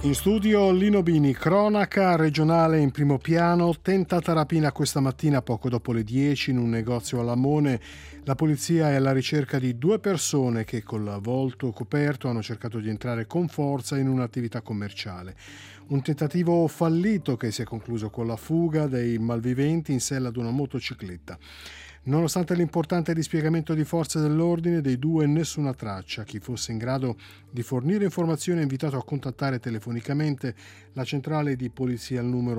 In studio Lino Bini, cronaca regionale in primo piano, tentata rapina questa mattina poco dopo le 10 in un negozio a Lamone. La polizia è alla ricerca di 2 persone che col volto coperto hanno cercato di entrare con forza in un'attività commerciale. Un tentativo fallito che si è concluso con la fuga dei malviventi in sella ad una motocicletta. Nonostante l'importante dispiegamento di forze dell'ordine, dei 2 nessuna traccia. Chi fosse in grado di fornire informazioni è invitato a contattare telefonicamente la centrale di polizia al numero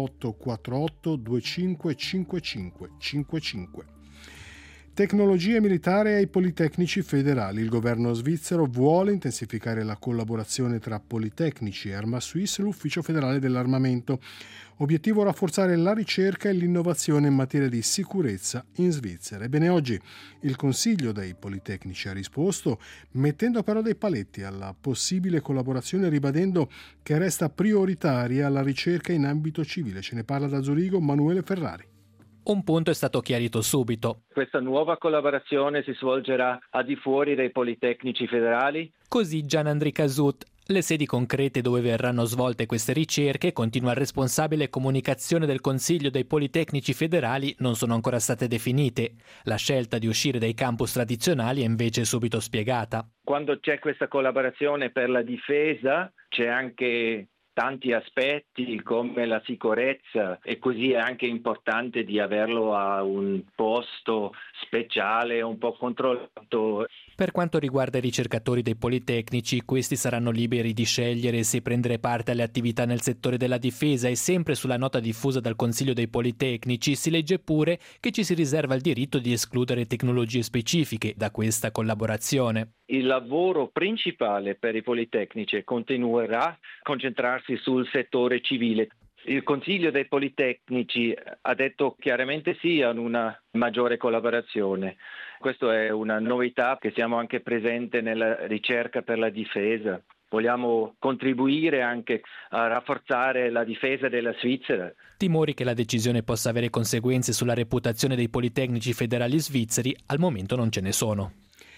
0848 25 55 55. Tecnologia militare ai Politecnici federali. Il governo svizzero vuole intensificare la collaborazione tra Politecnici e Arma Suisse e l'Ufficio federale dell'armamento. Obiettivo: rafforzare la ricerca e l'innovazione in materia di sicurezza in Svizzera. Ebbene, oggi il Consiglio dei Politecnici ha risposto, mettendo però dei paletti alla possibile collaborazione, ribadendo che resta prioritaria la ricerca in ambito civile. Ce ne parla da Zurigo Manuele Ferrari. Un punto è stato chiarito subito. Questa nuova collaborazione si svolgerà al di fuori dei Politecnici federali. Così Gian-André Cazut. Le sedi concrete dove verranno svolte queste ricerche, continua il responsabile comunicazione del Consiglio dei Politecnici federali, non sono ancora state definite. La scelta di uscire dai campus tradizionali è invece subito spiegata. Quando c'è questa collaborazione per la difesa c'è anche tanti aspetti come la sicurezza, e così è anche importante di averlo a un posto speciale, un po' controllato. Per quanto riguarda i ricercatori dei Politecnici, questi saranno liberi di scegliere se prendere parte alle attività nel settore della difesa, e sempre sulla nota diffusa dal Consiglio dei Politecnici si legge pure che ci si riserva il diritto di escludere tecnologie specifiche da questa collaborazione. Il lavoro principale per i Politecnici continuerà a concentrarsi sul settore civile. Il Consiglio dei Politecnici ha detto chiaramente sì a una maggiore collaborazione. Questa è una novità, che siamo anche presenti nella ricerca per la difesa. Vogliamo contribuire anche a rafforzare la difesa della Svizzera. Timori che la decisione possa avere conseguenze sulla reputazione dei Politecnici federali svizzeri al momento non ce ne sono.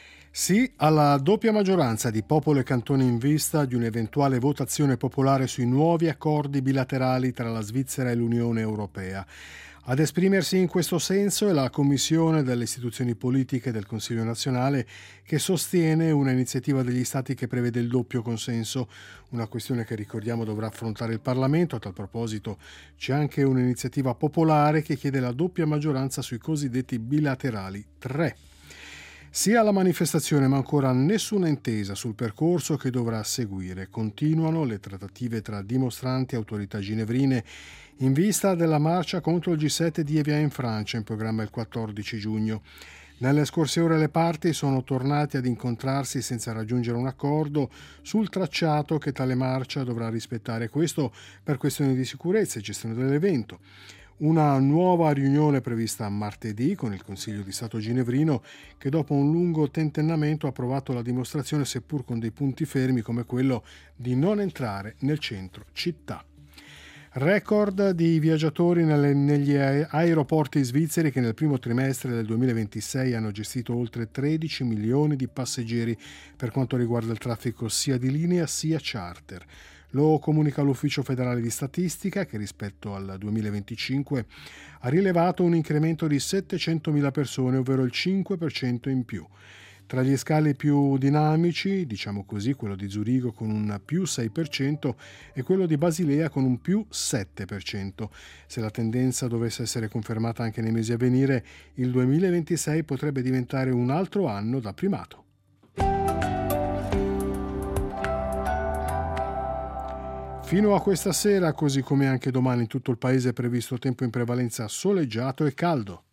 Sì alla doppia maggioranza di popolo e cantoni in vista di un'eventuale votazione popolare sui nuovi accordi bilaterali tra la Svizzera e l'Unione Europea. Ad esprimersi in questo senso è la Commissione delle istituzioni politiche del Consiglio nazionale, che sostiene una iniziativa degli Stati che prevede il doppio consenso, una questione che, ricordiamo, dovrà affrontare il Parlamento. A tal proposito c'è anche un'iniziativa popolare che chiede la doppia maggioranza sui cosiddetti bilaterali 3. Sia alla manifestazione, ma ancora nessuna intesa sul percorso che dovrà seguire. Continuano le trattative tra dimostranti e autorità ginevrine in vista della marcia contro il G7 di Evian in Francia, in programma il 14 giugno. Nelle scorse ore le parti sono tornate ad incontrarsi senza raggiungere un accordo sul tracciato che tale marcia dovrà rispettare, questo per questioni di sicurezza e gestione dell'evento. Una nuova riunione prevista martedì con il Consiglio di Stato ginevrino, che dopo un lungo tentennamento ha approvato la dimostrazione, seppur con dei punti fermi come quello di non entrare nel centro città. Record di viaggiatori negli aeroporti svizzeri, che nel primo trimestre del 2026 hanno gestito oltre 13 milioni di passeggeri per quanto riguarda il traffico sia di linea sia charter. Lo comunica l'Ufficio federale di statistica, che rispetto al 2025 ha rilevato un incremento di 700.000 persone, ovvero il 5% in più. Tra gli scali più dinamici, diciamo così, quello di Zurigo con un più 6% e quello di Basilea con un più 7%. Se la tendenza dovesse essere confermata anche nei mesi a venire, il 2026 potrebbe diventare un altro anno da primato. Fino a questa sera, così come anche domani, in tutto il paese è previsto tempo in prevalenza soleggiato e caldo.